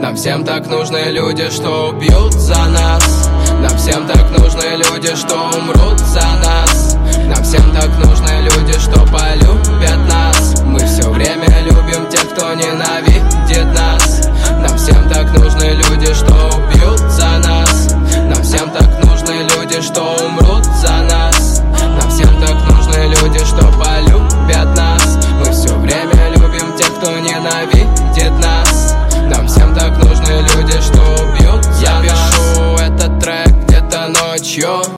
Нам всем так нужны люди, что убьют за нас. Нам всем так нужны люди, что умрут за нас. Нам всем так нужны люди, что полюбят нас. Мы все время любим тех, кто ненавидит нас. Нам всем так нужны